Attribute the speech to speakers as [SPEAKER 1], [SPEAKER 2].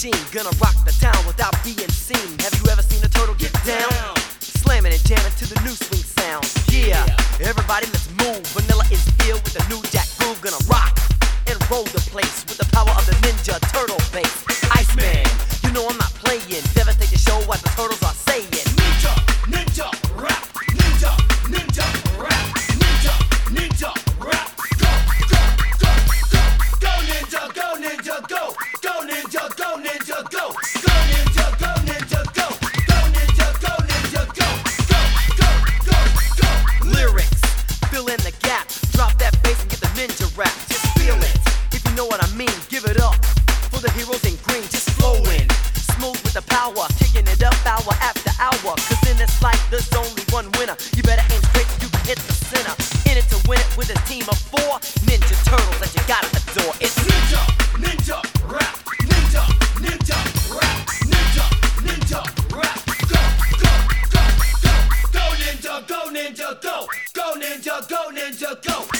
[SPEAKER 1] machine, gonna rock the town without being seen. Have you ever seen a turtle get down? Slamming and jamming to the new swing sound. Yeah, everybody let's move. Vanilla is filled with the new jack groove. Gonna rock and roll the place with the power of the Ninja Turtle bass. Iceman, you know I'm not playing. Devastate the show what the turtles are saying.
[SPEAKER 2] Ninja, ninja, rap. Ninja, ninja, rap. Ninja, ninja, rap. Go, go, go, go. Go ninja, go ninja, go. Go ninja, go ninja, go. Go ninja, go ninja, go. Go ninja, go ninja, go. Go, go, go, go.
[SPEAKER 1] Lyrics, fill in the gap. Drop that bass and get the ninja rap. Just feel it, if you know what I mean. Give it up for the heroes in green. Just flowing, smooth with the power. Kicking it up hour after hour. Cause in this life there's only one winner. You better aim straight so you can hit the center. In it to win it with a team of 4 Ninja Turtles that you gotta adore. It's
[SPEAKER 2] Ninja, ninja, rap. Ninja, ninja, rap. Ninja, ninja, rap. Go, go, go, go. Go ninja, go ninja, go. Go ninja, go ninja, go.